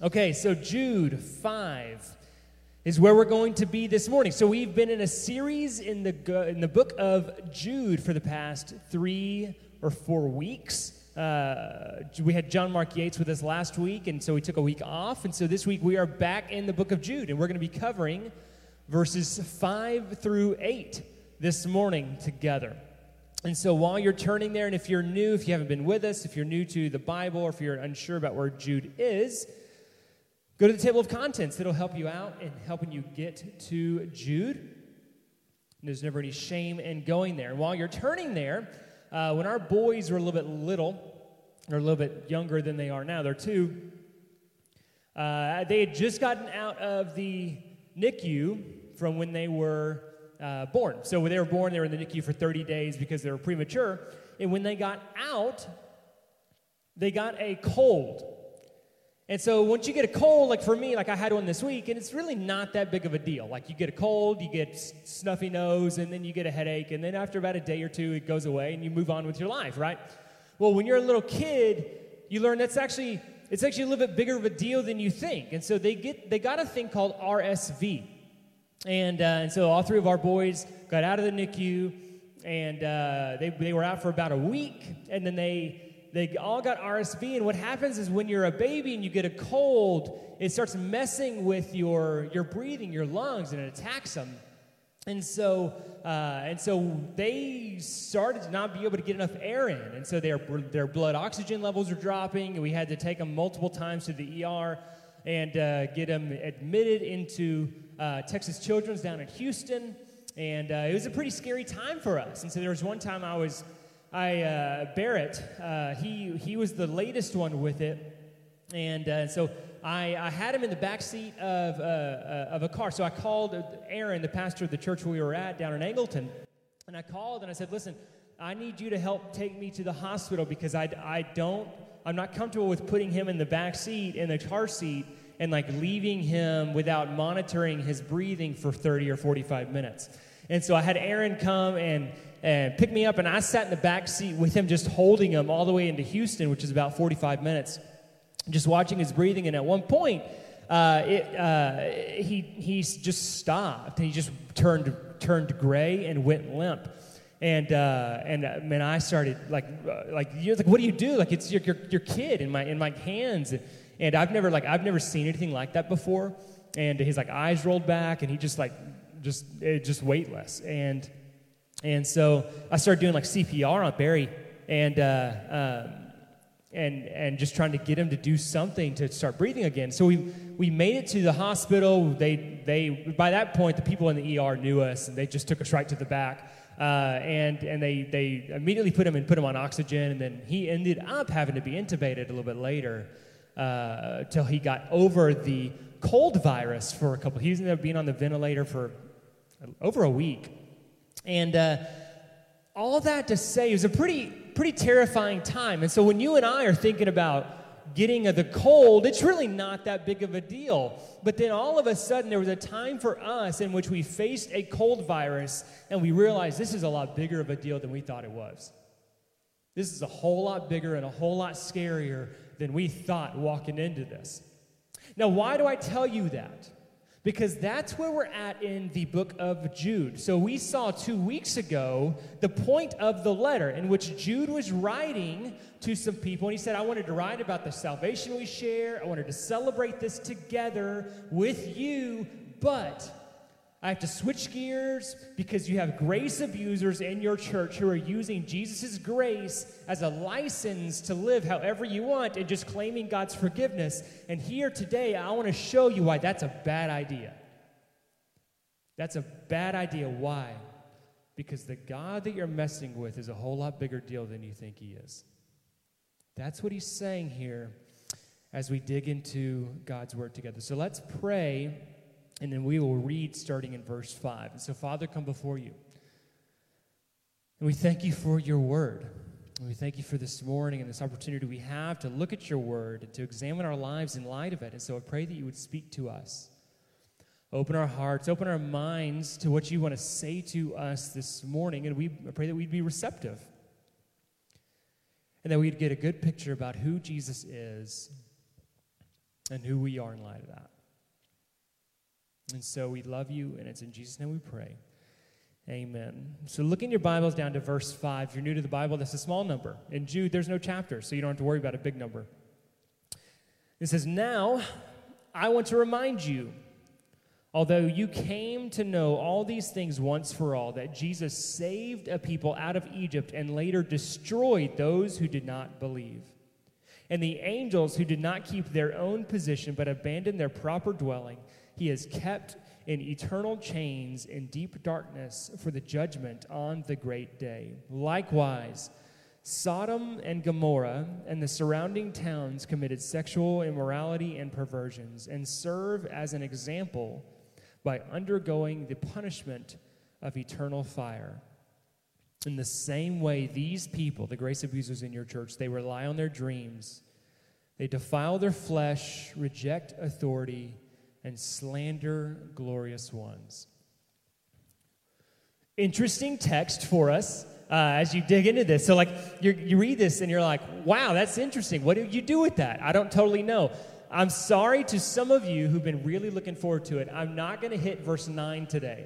Okay, so Jude 5 is where we're going to be this morning. So we've been in a series in the book of Jude for the past 3 or 4 weeks. We had John Mark Yates with us last week, and so we took a week off. And so this week we are back in the book of Jude, and we're going to be covering verses 5 through 8 this morning together. And so while you're turning there, and if you're new, if you haven't been with us, if you're new to the Bible, or if you're unsure about where Jude is, go to the table of contents. It'll help you out in helping you get to Jude. And there's never any shame in going there. And while you're turning there, when our boys were a little bit little, or a little bit younger than they are now, they're 2, they had just gotten out of the NICU from when they were born. So when they were born, they were in the NICU for 30 days because they were premature. And when they got out, they got a cold. And so once you get a cold, like for me, like I had one this week, and it's really not that big of a deal. Like you get a cold, you get snuffy nose, and then you get a headache, and then after about a day or 2, it goes away, and you move on with your life, right? Well, when you're a little kid, you learn it's actually a little bit bigger of a deal than you think. And so they got a thing called RSV. And so all 3 of our boys got out of the NICU, and they were out for about a week, and then they all got RSV. And what happens is when you're a baby and you get a cold, it starts messing with your breathing, your lungs, and it attacks them. And so they started to not be able to get enough air in, and so their blood oxygen levels were dropping, and we had to take them multiple times to the ER and get them admitted into Texas Children's down in Houston. And it was a pretty scary time for us. And so there was one time Barrett, he was the latest one with it, and so I had him in the back seat of a car. So I called Aaron, the pastor of the church we were at down in Angleton, and I called and I said, "Listen, I need you to help take me to the hospital because I'm not comfortable with putting him in the back seat in the car seat and like leaving him without monitoring his breathing for 30 or 45 minutes." And so I had Aaron come and pick me up, and I sat in the back seat with him, just holding him all the way into Houston, which is about 45 minutes, just watching his breathing. And at one point, he just stopped, and he just turned gray and went limp. And I started like what do you do? Like it's your kid in my hands, and I've never seen anything like that before. And his like eyes rolled back, and he just weightless. And so I started doing like CPR on Barry, and just trying to get him to do something to start breathing again. So we made it to the hospital. They by that point the people in the ER knew us, and they just took us right to the back. And they immediately put him on oxygen, and then he ended up having to be intubated a little bit later till he got over the cold virus for a couple. He ended up being on the ventilator for over a week. And all that to say, it was a pretty terrifying time. And so when you and I are thinking about getting the cold, it's really not that big of a deal. But then all of a sudden, there was a time for us in which we faced a cold virus, and we realized this is a lot bigger of a deal than we thought it was. This is a whole lot bigger and a whole lot scarier than we thought walking into this. Now, why do I tell you that? Because that's where we're at in the book of Jude. So we saw 2 weeks ago the point of the letter in which Jude was writing to some people. And he said, I wanted to write about the salvation we share. I wanted to celebrate this together with you. But I have to switch gears because you have grace abusers in your church who are using Jesus' grace as a license to live however you want and just claiming God's forgiveness. And here today, I want to show you why that's a bad idea. That's a bad idea. Why? Because the God that you're messing with is a whole lot bigger deal than you think he is. That's what he's saying here as we dig into God's word together. So let's pray. And then we will read starting in verse 5. And so, Father, come before you. And we thank you for your word. And we thank you for this morning and this opportunity we have to look at your word and to examine our lives in light of it. And so I pray that you would speak to us. Open our hearts, open our minds to what you want to say to us this morning. And I pray that we'd be receptive. And that we'd get a good picture about who Jesus is and who we are in light of that. And so we love you, and it's in Jesus' name we pray. Amen. So look in your Bibles down to verse 5. If you're new to the Bible, that's a small number. In Jude, there's no chapter, so you don't have to worry about a big number. It says, "Now I want to remind you, although you came to know all these things once for all, that Jesus saved a people out of Egypt and later destroyed those who did not believe. And the angels who did not keep their own position but abandoned their proper dwelling, he has kept in eternal chains in deep darkness for the judgment on the great day. Likewise, Sodom and Gomorrah and the surrounding towns committed sexual immorality and perversions and serve as an example by undergoing the punishment of eternal fire. In the same way, these people, the grace abusers in your church, they rely on their dreams. They defile their flesh, reject authority, and slander glorious ones." Interesting text for us as you dig into this. So, you read this and you're like, wow, that's interesting. What do you do with that? I don't totally know. I'm sorry to some of you who've been really looking forward to it. I'm not going to hit verse 9 today.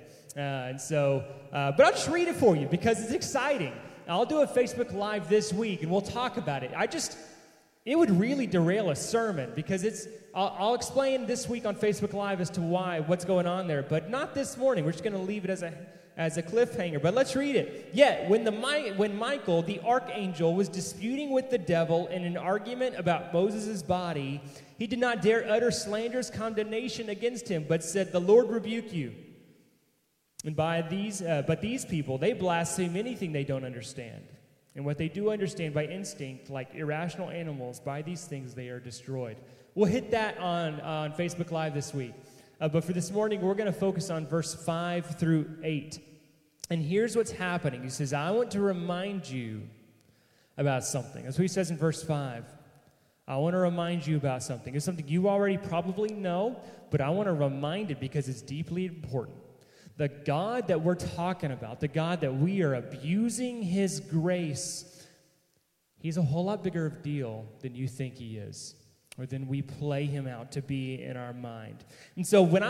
But I'll just read it for you because it's exciting. I'll do a Facebook Live this week and we'll talk about it. It would really derail a sermon because I'll explain this week on Facebook Live as to what's going on there, but not this morning. We're just going to leave it as a cliffhanger. But let's read it. Yet, when Michael, the archangel, was disputing with the devil in an argument about Moses' body, he did not dare utter slanderous condemnation against him, but said, "The Lord rebuke you." And but these people, they blaspheme anything they don't understand. And what they do understand by instinct, like irrational animals, by these things they are destroyed. We'll hit that on Facebook Live this week. But for this morning, we're going to focus on verse 5 through 8. And here's what's happening. He says, "I want to remind you about something." That's what he says in verse 5. I want to remind you about something. It's something you already probably know, but I want to remind it because it's deeply important. The God that we're talking about, the God that we are abusing his grace, he's a whole lot bigger of a deal than you think he is, or than we play him out to be in our mind. And so when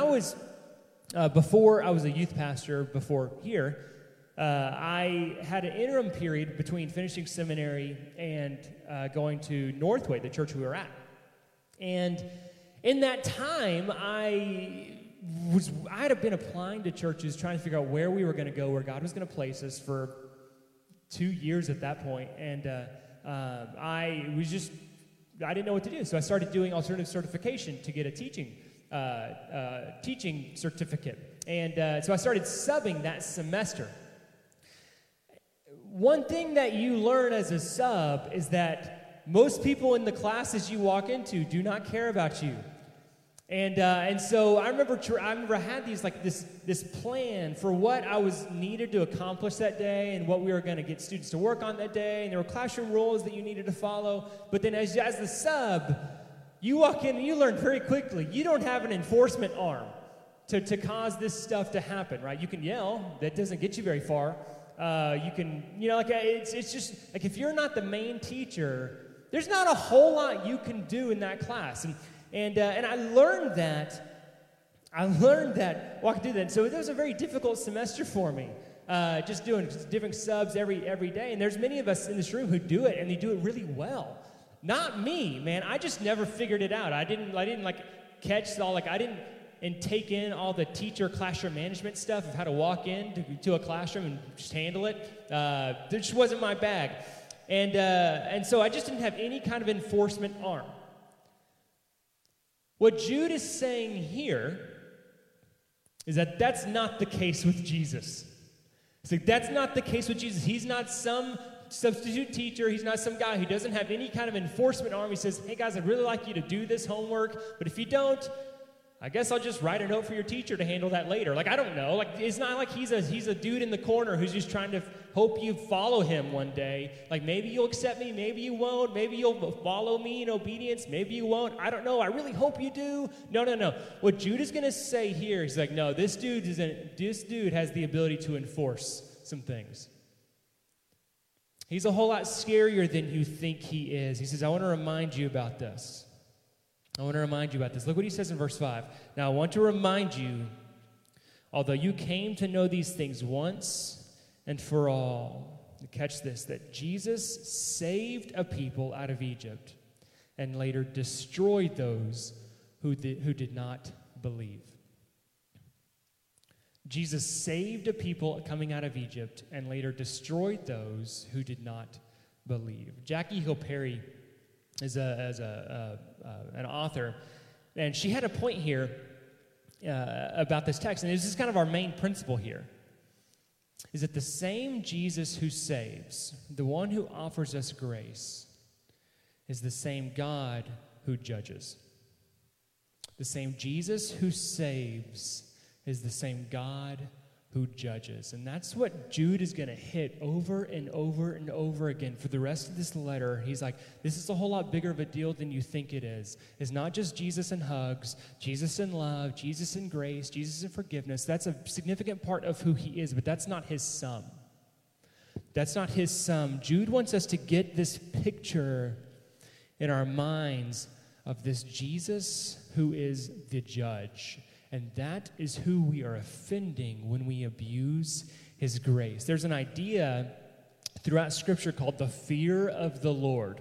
before I was a youth pastor, before here, I had an interim period between finishing seminary and going to Northway, the church we were at. And in that time, I had been applying to churches, trying to figure out where we were going to go, where God was going to place us for 2 years at that point. And I didn't know what to do. So I started doing alternative certification to get a teaching certificate. And so I started subbing that semester. One thing that you learn as a sub is that most people in the classes you walk into do not care about you. And so I remember I had this plan for what I was needed to accomplish that day and what we were going to get students to work on that day. And there were classroom rules that you needed to follow. But then as the sub, you walk in and you learn very quickly, you don't have an enforcement arm to cause this stuff to happen, right? You can yell. That doesn't get you very far. You can, it's just, like if you're not the main teacher, there's not a whole lot you can do in that class. And I learned that walking through that. So it was a very difficult semester for me, just doing different subs every day. And there's many of us in this room who do it, and they do it really well. Not me, man. I just never figured it out. I didn't catch I didn't take in all the teacher classroom management stuff of how to walk in to a classroom and just handle it. It just wasn't my bag. And so I just didn't have any kind of enforcement arm. What Jude is saying here is that that's not the case with Jesus. So that's not the case with Jesus. He's not some substitute teacher. He's not some guy who doesn't have any kind of enforcement arm. He says, "Hey guys, I'd really like you to do this homework, but if you don't, I guess I'll just write a note for your teacher to handle that later." I don't know. It's not like he's a dude in the corner who's just trying to hope you follow him one day. Maybe you'll accept me, maybe you won't. Maybe you'll follow me in obedience, maybe you won't. I don't know. I really hope you do. No. What Jude is going to say here is no, this dude has the ability to enforce some things. He's a whole lot scarier than you think he is. He says, "I want to remind you about this." I want to remind you about this. Look what he says in verse 5. Now, I want to remind you, although you came to know these things once and for all, catch this, that Jesus saved a people out of Egypt and later destroyed those who did not believe. Jesus saved a people coming out of Egypt and later destroyed those who did not believe. Jackie Hill Perry is an author, and she had a point here about this text, and this is kind of our main principle here, is that the same Jesus who saves, the one who offers us grace, is the same God who judges. The same Jesus who saves is the same God who judges. And that's what Jude is going to hit over and over and over again for the rest of this letter. He's like, this is a whole lot bigger of a deal than you think it is. It's not just Jesus and hugs, Jesus and love, Jesus and grace, Jesus and forgiveness. That's a significant part of who he is, but that's not his sum. That's not his sum. Jude wants us to get this picture in our minds of this Jesus who is the judge. And that is who we are offending when we abuse his grace. There's an idea throughout Scripture called the fear of the Lord.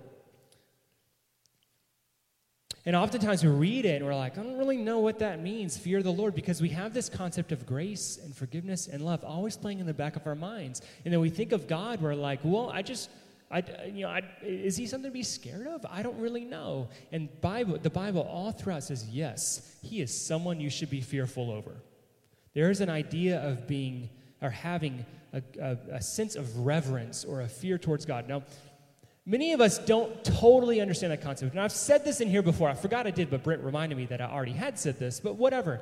And oftentimes we read it and we're like, I don't really know what that means, fear of the Lord, because we have this concept of grace and forgiveness and love always playing in the back of our minds. And then we think of God, we're like, well, is he something to be scared of? I don't really know. And the Bible all throughout says, yes, he is someone you should be fearful over. There is an idea of being or having a sense of reverence or a fear towards God. Now, many of us don't totally understand that concept. And I've said this in here before. I forgot I did, but Brent reminded me that I already had said this, but whatever.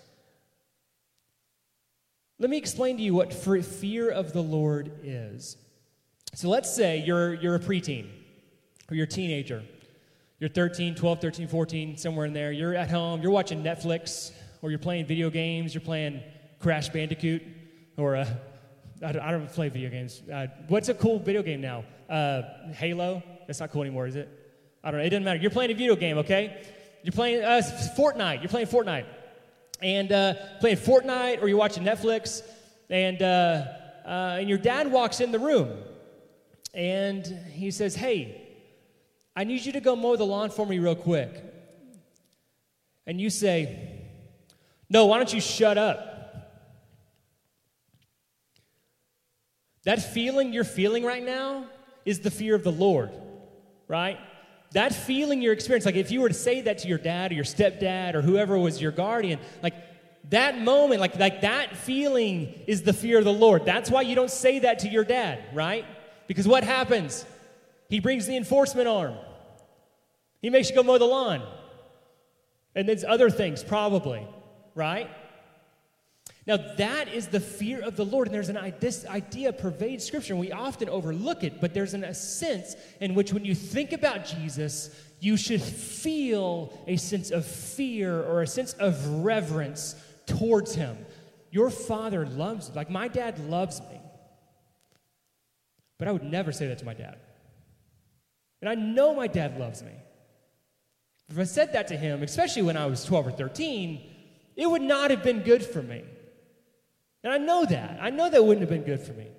Let me explain to you what fear of the Lord is. So let's say you're a preteen or you're a teenager. You're 13, 12, 13, 14, somewhere in there. You're at home. You're watching Netflix or you're playing video games. You're playing Crash Bandicoot or I don't play video games. What's a cool video game now? Halo? That's not cool anymore, is it? I don't know. It doesn't matter. You're playing a video game, okay? You're playing Fortnite. You're playing Fortnite. And playing Fortnite or you're watching Netflix and your dad walks in the room. And he says, hey, I need you to go mow the lawn for me real quick. And you say, no, why don't you shut up? That feeling you're feeling right now is the fear of the Lord, right? That feeling you're experiencing, like if you were to say that to your dad or your stepdad or whoever was your guardian, like that moment, like that feeling is the fear of the Lord. That's why you don't say that to your dad, right? Because what happens? He brings the enforcement arm. He makes you go mow the lawn. And there's other things probably, right? Now that is the fear of the Lord. And this idea pervades Scripture. And we often overlook it. But there's a sense in which when you think about Jesus, you should feel a sense of fear or a sense of reverence towards him. Your father loves, like my dad loves me. But I would never say that to my dad. And I know my dad loves me. If I said that to him, especially when I was 12 or 13, it would not have been good for me. And I know that. I know that wouldn't have been good for me.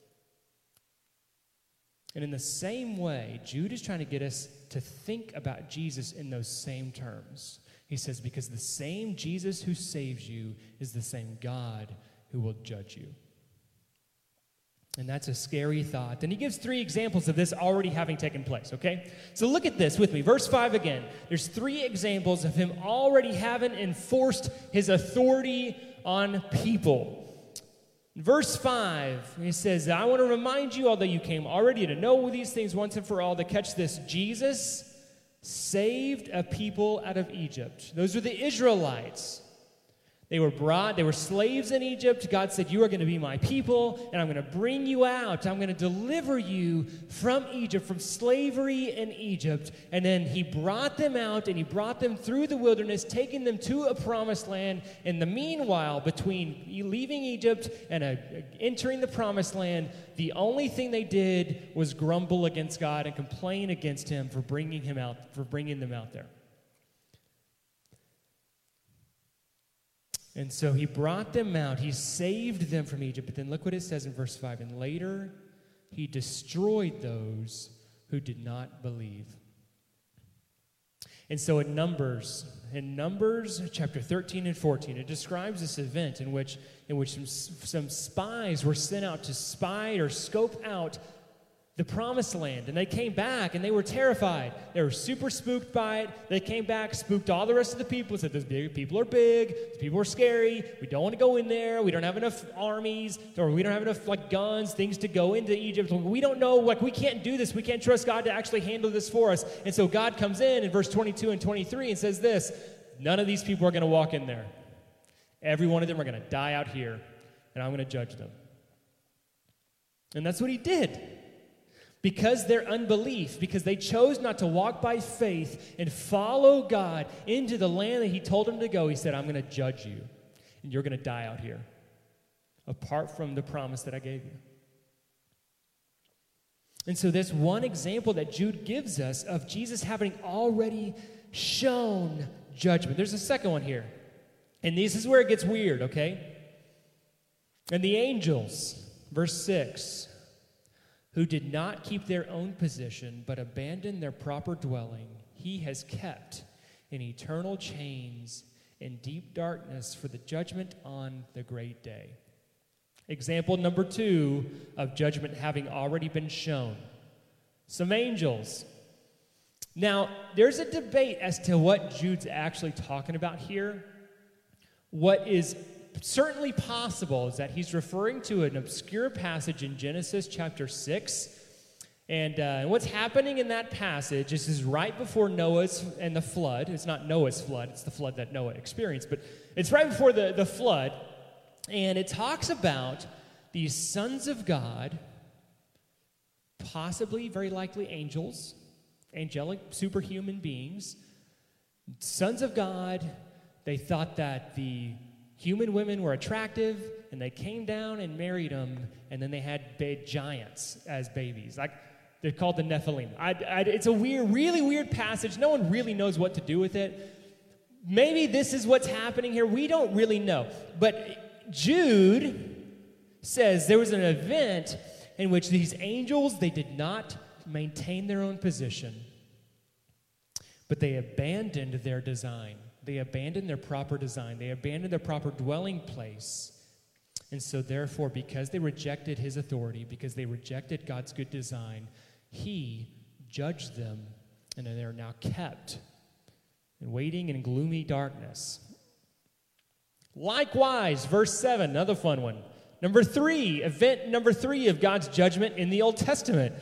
And in the same way, Jude is trying to get us to think about Jesus in those same terms. He says, because the same Jesus who saves you is the same God who will judge you. And that's a scary thought. And he gives 3 examples of this already having taken place, okay? So look at this with me. Verse 5 again. There's 3 examples of him already having enforced his authority on people. Verse 5, he says, I want to remind you, although you came already to know these things once and for all, to catch this. Jesus saved a people out of Egypt. Those are the Israelites. They were slaves in Egypt. God said, you are going to be my people, and I'm going to bring you out. I'm going to deliver you from Egypt, from slavery in Egypt. And then he brought them out, and he brought them through the wilderness, taking them to a promised land. In the meanwhile, between leaving Egypt and entering the promised land, the only thing they did was grumble against God and complain against him for bringing them out there. And so he brought them out. He saved them from Egypt. But then look what it says in verse 5. And later he destroyed those who did not believe. And so in Numbers chapter 13 and 14, it describes this event in which some spies were sent out to spy or scope out the promised land. And they came back and they were terrified. They were super spooked by it. They came back, spooked all the rest of the people, said those people are big, these people are scary, we don't want to go in there, we don't have enough armies, or we don't have enough guns, things to go into Egypt. We don't know, we can't do this. We can't trust God to actually handle this for us. And so God comes in verse 22 and 23 and says this, none of these people are going to walk in there. Every one of them are going to die out here, and I'm going to judge them. And that's what he did. Because their unbelief, because they chose not to walk by faith and follow God into the land that he told them to go, he said, I'm going to judge you, and you're going to die out here, apart from the promise that I gave you. And so there's one example that Jude gives us of Jesus having already shown judgment. There's a second one here, and this is where it gets weird, okay? And the angels, verse 6, who did not keep their own position, but abandoned their proper dwelling, he has kept in eternal chains in deep darkness for the judgment on the great day. Example number 2 of judgment having already been shown. Some angels. Now, there's a debate as to what Jude's actually talking about here. What is certainly possible is that he's referring to an obscure passage in Genesis chapter 6. And what's happening in that passage, this is right before Noah's and the flood. It's not Noah's flood, it's the flood that Noah experienced. But it's right before the flood. And it talks about these sons of God, possibly, very likely angels, angelic, superhuman beings. Sons of God, they thought that the human women were attractive, and they came down and married them, and then they had big giants as babies. They're called the Nephilim. It's a really weird passage. No one really knows what to do with it. Maybe this is what's happening here. We don't really know. But Jude says there was an event in which these angels, they did not maintain their own position, but they abandoned their design. They abandoned their proper design. They abandoned their proper dwelling place. And so therefore, because they rejected his authority, because they rejected God's good design, he judged them, and they are now kept and waiting in gloomy darkness. Likewise, verse 7, another fun one. Event number 3 of God's judgment in the Old Testament.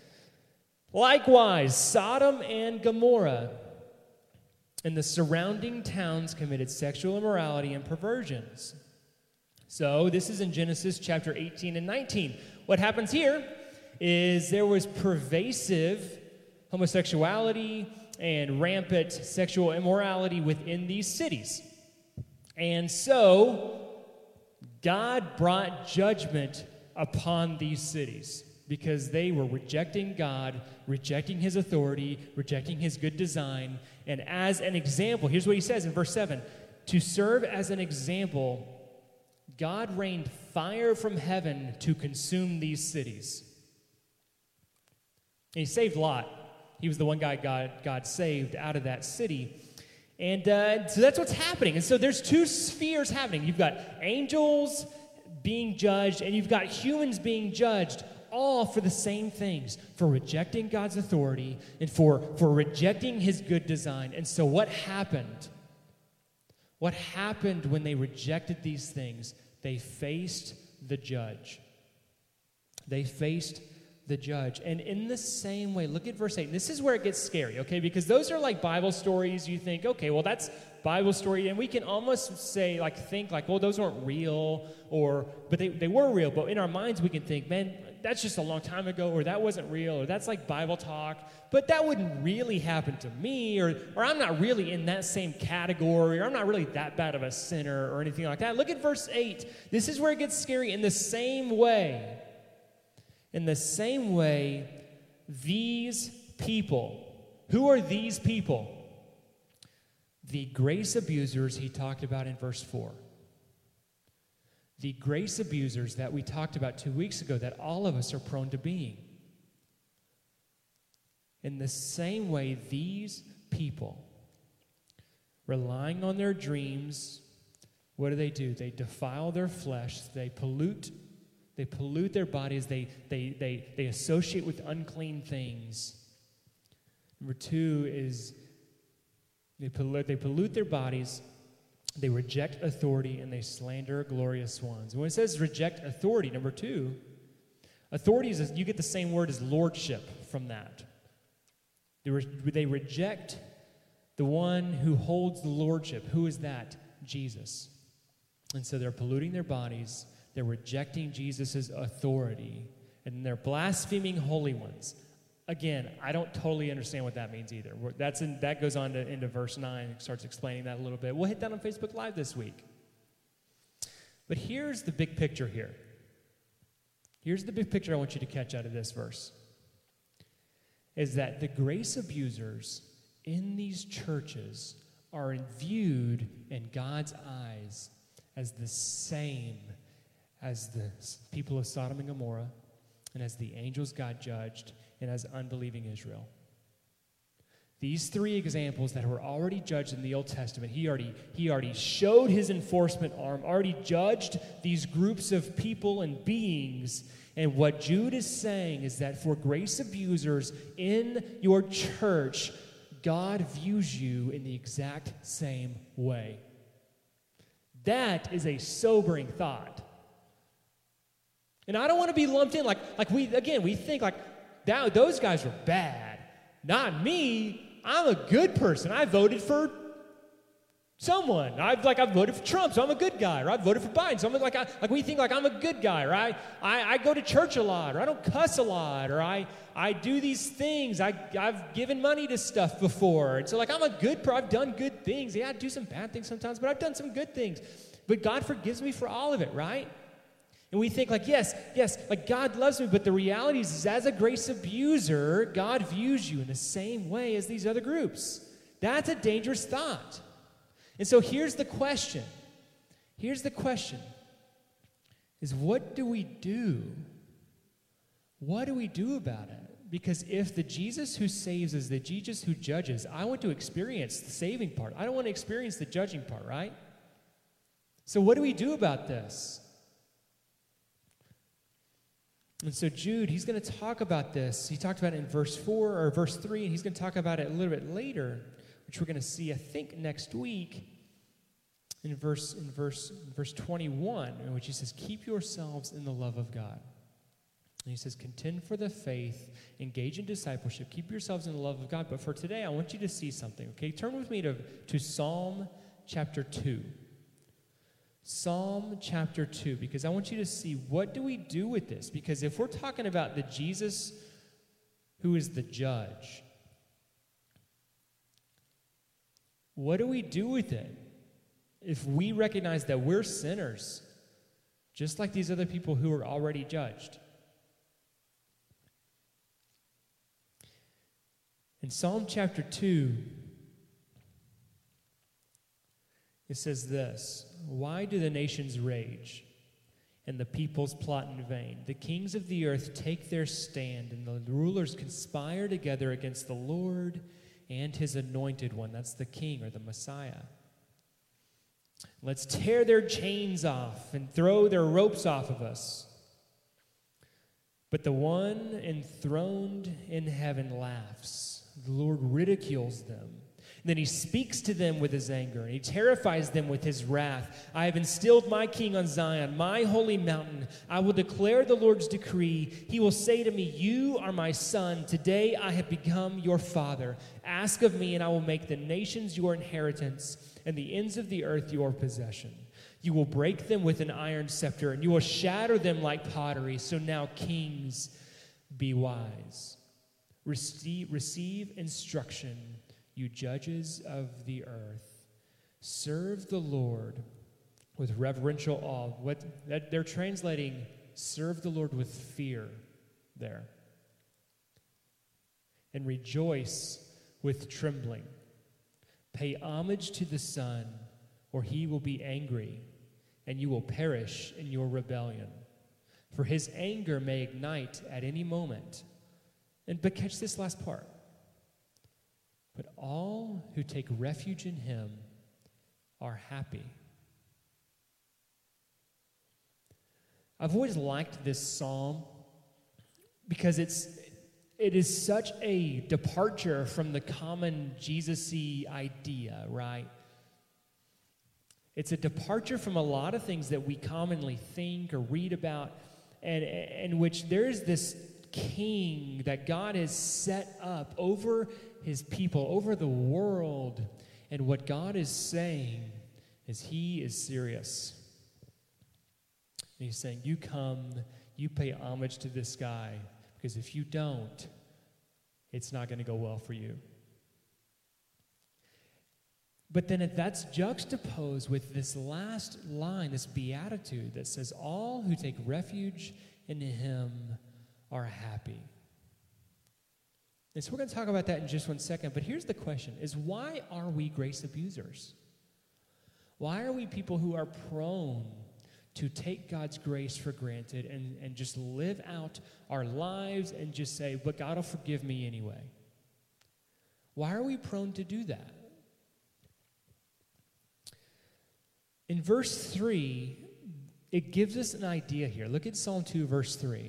Likewise, Sodom and Gomorrah and the surrounding towns committed sexual immorality and perversions. So this is in Genesis chapter 18 and 19. What happens here is there was pervasive homosexuality and rampant sexual immorality within these cities. And so God brought judgment upon these cities because they were rejecting God, rejecting his authority, rejecting his good design. And as an example, here's what he says in verse 7, to serve as an example, God rained fire from heaven to consume these cities. And he saved Lot. He was the one guy God saved out of that city. And so that's what's happening. And so there's 2 spheres happening. You've got angels being judged, and you've got humans being judged, all for the same things, for rejecting God's authority and for rejecting his good design. And so what happened? What happened when they rejected these things? They faced the judge. They faced the judge. And in the same way, look at verse 8. This is where it gets scary, okay? Because those are like Bible stories. You think, okay, well, that's Bible story. And we can almost say, think, well, those weren't real. But they were real. But in our minds, we can think, man, that's just a long time ago, or that wasn't real, or that's like Bible talk. But that wouldn't really happen to me, or I'm not really in that same category, or I'm not really that bad of a sinner, or anything like that. Look at verse 8. This is where it gets scary. In the same way, these people, who are these people? The grace abusers he talked about in verse 4. the grace abusers that we talked about 2 weeks ago that all of us are prone to being. In the same way, these people, relying on their dreams, what do? They defile their flesh, they pollute their bodies, they associate with unclean things. Number 2 is they pollute their bodies, they reject authority, and they slander glorious ones. When it says reject authority, number 2, authority is, you get the same word as lordship from that. They reject the one who holds the lordship. Who is that? Jesus. And so they're polluting their bodies, they're rejecting Jesus' authority, and they're blaspheming holy ones. Again, I don't totally understand what that means either. That goes on into verse 9 and starts explaining that a little bit. We'll hit that on Facebook Live this week. But here's the big picture here. Here's the big picture I want you to catch out of this verse. Is that the grace abusers in these churches are viewed in God's eyes as the same as the people of Sodom and Gomorrah, and as the angels God judged, and as unbelieving Israel. These 3 examples that were already judged in the Old Testament, he already showed his enforcement arm, already judged these groups of people and beings. And what Jude is saying is that for grace abusers in your church, God views you in the exact same way. That is a sobering thought. And I don't want to be lumped in like we think like that, those guys are bad. Not me. I'm a good person. I voted for someone. I've voted for Trump, so I'm a good guy. Or I voted for Biden, so I'm we think like I'm a good guy. Right? I go to church a lot, or I don't cuss a lot, or I do these things. I've given money to stuff before, and so I'm a good person. I've done good things. Yeah, I do some bad things sometimes, but I've done some good things. But God forgives me for all of it, right? And we think yes, God loves me, but the reality is as a grace abuser, God views you in the same way as these other groups. That's a dangerous thought. And so here's the question. Is what do we do? What do we do about it? Because if the Jesus who saves is the Jesus who judges, I want to experience the saving part. I don't want to experience the judging part, right? So what do we do about this? And so Jude, he's going to talk about this. He talked about it in verse 4 or verse 3, and he's going to talk about it a little bit later, which we're going to see, I think, next week in verse 21, in which he says, keep yourselves in the love of God. And he says, contend for the faith, engage in discipleship, keep yourselves in the love of God. But for today, I want you to see something, okay? Turn with me to Psalm chapter 2. Psalm chapter 2, because I want you to see what do we do with this? Because if we're talking about the Jesus who is the judge, what do we do with it if we recognize that we're sinners, just like these other people who are already judged? In Psalm chapter 2, it says this: why do the nations rage and the peoples plot in vain? The kings of the earth take their stand, and the rulers conspire together against the Lord and his anointed one. That's the king or the Messiah. Let's tear their chains off and throw their ropes off of us. But the one enthroned in heaven laughs. The Lord ridicules them. Then he speaks to them with his anger, and he terrifies them with his wrath. I have instilled my king on Zion, my holy mountain. I will declare the Lord's decree. He will say to me, you are my son. Today I have become your father. Ask of me, and I will make the nations your inheritance, and the ends of the earth your possession. You will break them with an iron scepter, and you will shatter them like pottery. So now, kings, be wise. Receive instruction, you judges of the earth. Serve the Lord with reverential awe. They're translating serve the Lord with fear there. And rejoice with trembling. Pay homage to the Son, or he will be angry, and you will perish in your rebellion. For his anger may ignite at any moment. But catch this last part. But all who take refuge in him are happy. I've always liked this psalm because it is such a departure from the common Jesus-y idea, right? It's a departure from a lot of things that we commonly think or read about, and in which there is this king that God has set up over his people, over the world. And what God is saying is he is serious. And he's saying, you come, you pay homage to this guy, because if you don't, it's not going to go well for you. But then that's juxtaposed with this last line, this beatitude that says, all who take refuge in him are happy. And so we're going to talk about that in just one second. But here's the question, is why are we grace abusers? Why are we people who are prone to take God's grace for granted and just live out our lives and just say, but God will forgive me anyway? Why are we prone to do that? In verse 3, it gives us an idea here. Look at Psalm 2, verse 3.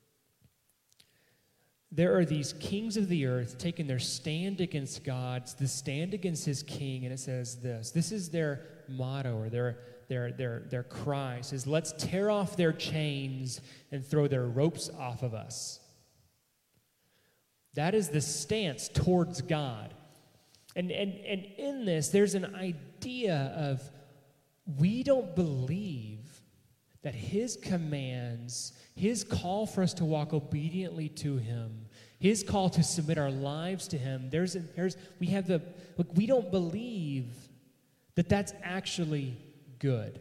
There are these kings of the earth taking their stand against God, the stand against his king, and it says this. This is their motto or their cry. It says, let's tear off their chains and throw their ropes off of us. That is the stance towards God. And in this, there's an idea of we don't believe that his commands, his call for us to walk obediently to him, his call to submit our lives to him, we don't believe that that's actually good.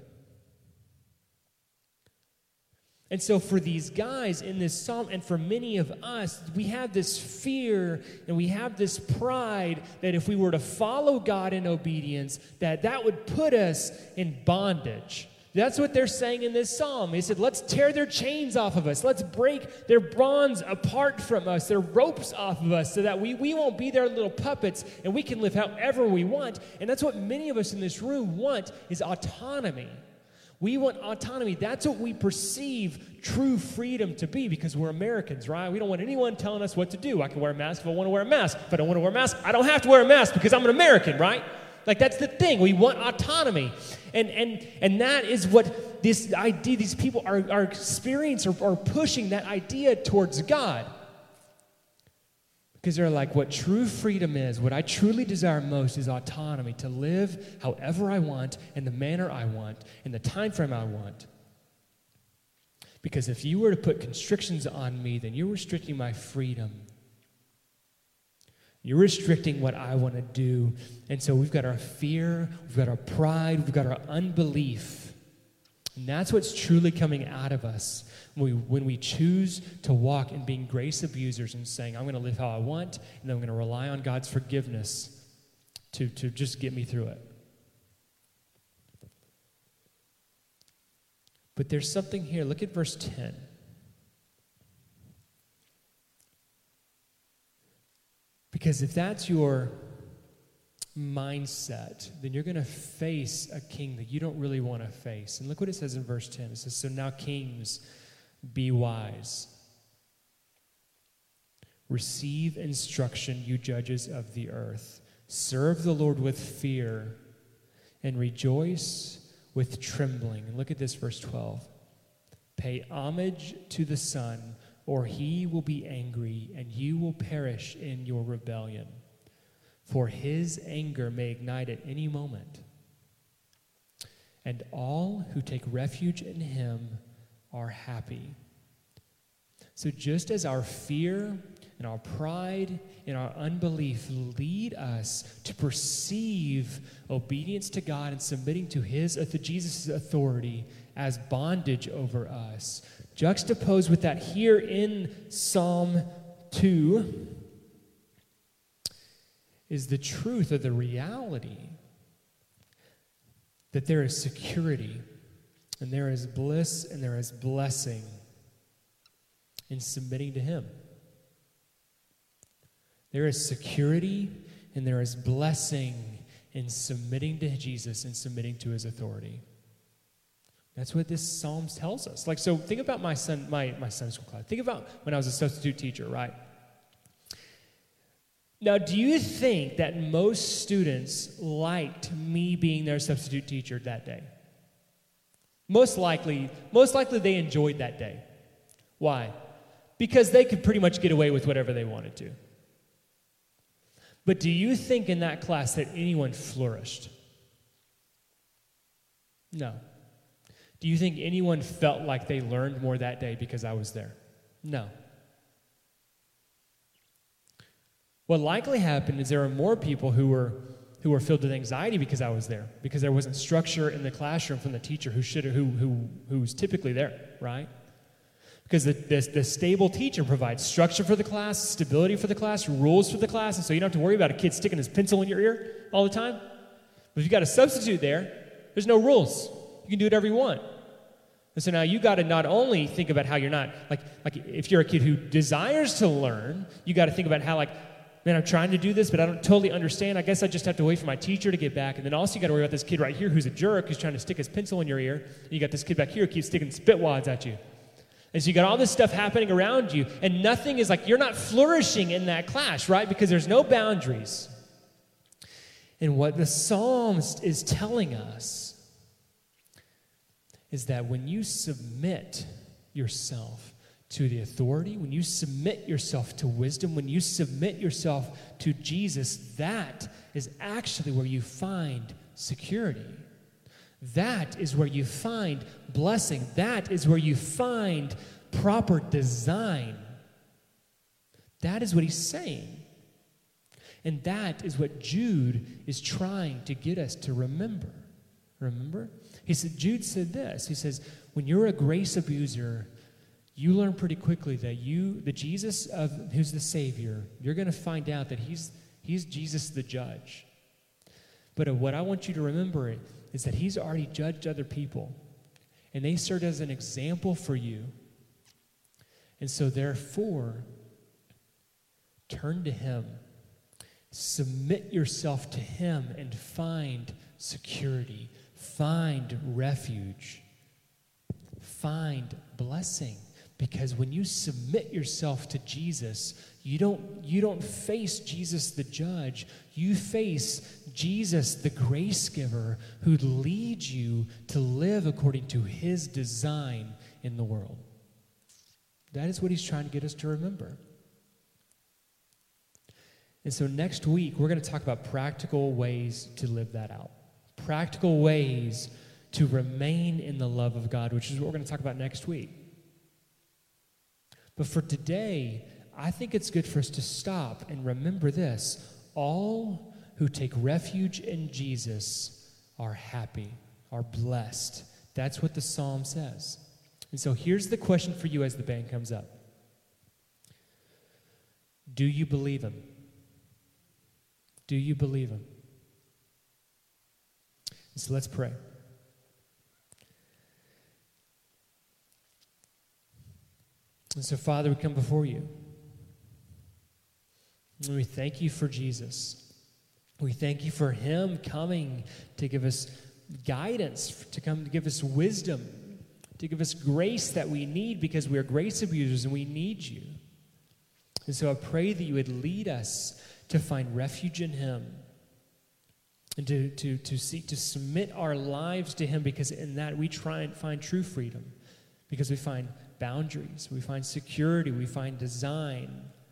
And so for these guys in this psalm, and for many of us, we have this fear and we have this pride that if we were to follow God in obedience, that would put us in bondage. That's what they're saying in this psalm. He said, let's tear their chains off of us. Let's break their bonds apart from us, their ropes off of us, so that we won't be their little puppets and we can live however we want. And that's what many of us in this room want, is autonomy. We want autonomy. That's what we perceive true freedom to be, because we're Americans, right? We don't want anyone telling us what to do. I can wear a mask if I want to wear a mask. If I don't want to wear a mask, I don't have to wear a mask because I'm an American, right? Like, that's the thing. We want autonomy. And that is what this idea, these people are experiencing or pushing that idea towards God. Because they're like, what true freedom is, what I truly desire most is autonomy, to live however I want, in the manner I want, in the time frame I want. Because if you were to put constrictions on me, then you're restricting my freedom. You're restricting what I want to do. And so we've got our fear, we've got our pride, we've got our unbelief. And that's what's truly coming out of us when we choose to walk in being grace abusers and saying, I'm going to live how I want, and then I'm going to rely on God's forgiveness to just get me through it. But there's something here. Look at verse 10. Because if that's your mindset, then you're going to face a king that you don't really want to face. And look what it says in verse 10. It says, so now kings, be wise. Receive instruction, you judges of the earth. Serve the Lord with fear and rejoice with trembling. And look at this, verse 12. Pay homage to the Son, or he will be angry, and you will perish in your rebellion. For his anger may ignite at any moment. And all who take refuge in him are happy. So just as our fear and our pride and our unbelief lead us to perceive obedience to God and submitting to Jesus' authority as bondage over us, juxtaposed with that here in Psalm 2 is the truth of the reality that there is security And there is bliss and there is blessing in submitting to him. There is security and there is blessing in submitting to Jesus and submitting to his authority. That's what this psalm tells us. Like, so think about my Sunday school class. Think about when I was a substitute teacher, right? Now, do you think that most students liked me being their substitute teacher that day? Most likely they enjoyed that day. Why? Because they could pretty much get away with whatever they wanted to. But do you think in that class that anyone flourished? No. Do you think anyone felt like they learned more that day because I was there? No. What likely happened is there were more people who were filled with anxiety because I was there, because there wasn't structure in the classroom from the teacher who's typically there, right? Because the stable teacher provides structure for the class, stability for the class, rules for the class, and so you don't have to worry about a kid sticking his pencil in your ear all the time. But if you got a substitute there's no rules. You can do whatever you want. And so now you got to not only think about how you're not, like if you're a kid who desires to learn, you got to think about how, like, man, I'm trying to do this, but I don't totally understand. I guess I just have to wait for my teacher to get back. And then also you got to worry about this kid right here who's a jerk, who's trying to stick his pencil in your ear. And you got this kid back here who keeps sticking spit wads at you. And so you got all this stuff happening around you, and nothing is like, you're not flourishing in that clash, right? Because there's no boundaries. And what the psalmist is telling us is that when you submit yourself to the authority, when you submit yourself to wisdom, when you submit yourself to Jesus, that is actually where you find security. That is where you find blessing. That is where you find proper design. That is what he's saying. And that is what Jude is trying to get us to remember. Remember? Jude said this. He says, when you're a grace abuser, you learn pretty quickly that the Jesus who's the Savior, you're going to find out that he's Jesus the judge. But what I want you to remember is that he's already judged other people, and they served as an example for you. And so therefore, turn to him, submit yourself to him, and find security, find refuge, find blessing. Because when you submit yourself to Jesus, you don't face Jesus the judge. You face Jesus the grace giver who leads you to live according to his design in the world. That is what he's trying to get us to remember. And so next week, we're going to talk about practical ways to live that out. Practical ways to remain in the love of God, which is what we're going to talk about next week. But for today, I think it's good for us to stop and remember this. All who take refuge in Jesus are happy, are blessed. That's what the psalm says. And so here's the question for you as the band comes up. Do you believe him? Do you believe him? So let's pray. And so, Father, we come before you. And we thank you for Jesus. We thank you for him coming to give us guidance, to come to give us wisdom, to give us grace that we need because we are grace abusers and we need you. And so I pray that you would lead us to find refuge in him and to seek to submit our lives to him, because in that we try and find true freedom, because we find boundaries, we find security, we find design.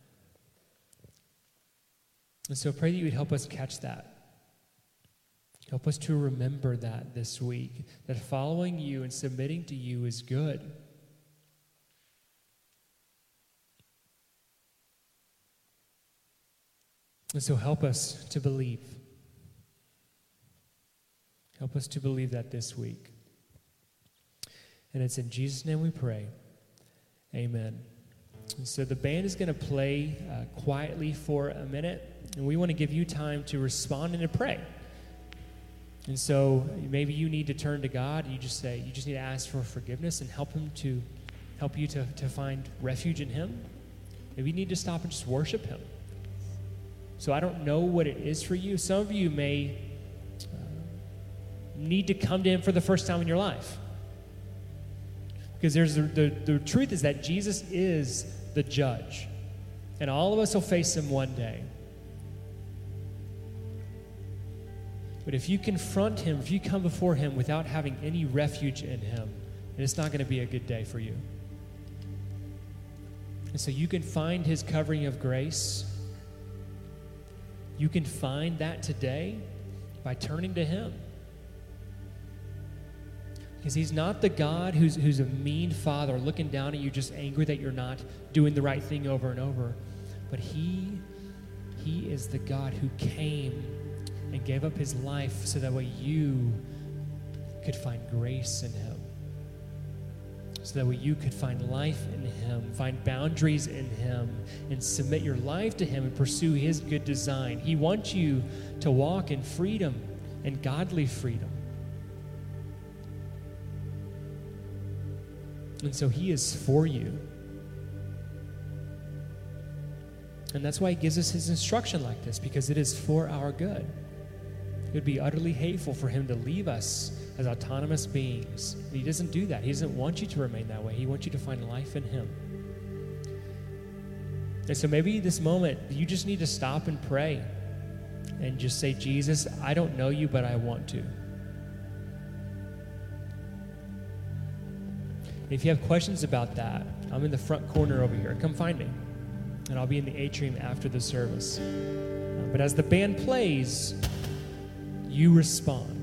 And so I pray that you would help us catch that. Help us to remember that this week, that following you and submitting to you is good. And so help us to believe. Help us to believe that this week. And it's in Jesus' name we pray. Amen. And so the band is going to play quietly for a minute, and we want to give you time to respond and to pray. And so maybe you need to turn to God, and you just need to ask for forgiveness and help you to find refuge in him. Maybe you need to stop and just worship him. So I don't know what it is for you. Some of you may need to come to him for the first time in your life. Because the truth is that Jesus is the judge. And all of us will face him one day. But if you confront him, if you come before him without having any refuge in him, then it's not going to be a good day for you. And so you can find his covering of grace. You can find that today by turning to him. Because he's not the God who's a mean father looking down at you just angry that you're not doing the right thing over and over. But he is the God who came and gave up his life so that way you could find grace in him. So that way you could find life in him, find boundaries in him, and submit your life to him and pursue his good design. He wants you to walk in freedom and godly freedom. And so he is for you. And that's why he gives us his instruction like this, because it is for our good. It would be utterly hateful for him to leave us as autonomous beings. He doesn't do that. He doesn't want you to remain that way. He wants you to find life in him. And so maybe this moment, you just need to stop and pray and just say, Jesus, I don't know you, but I want to. If you have questions about that, I'm in the front corner over here. Come find me. And I'll be in the atrium after the service. But as the band plays, you respond.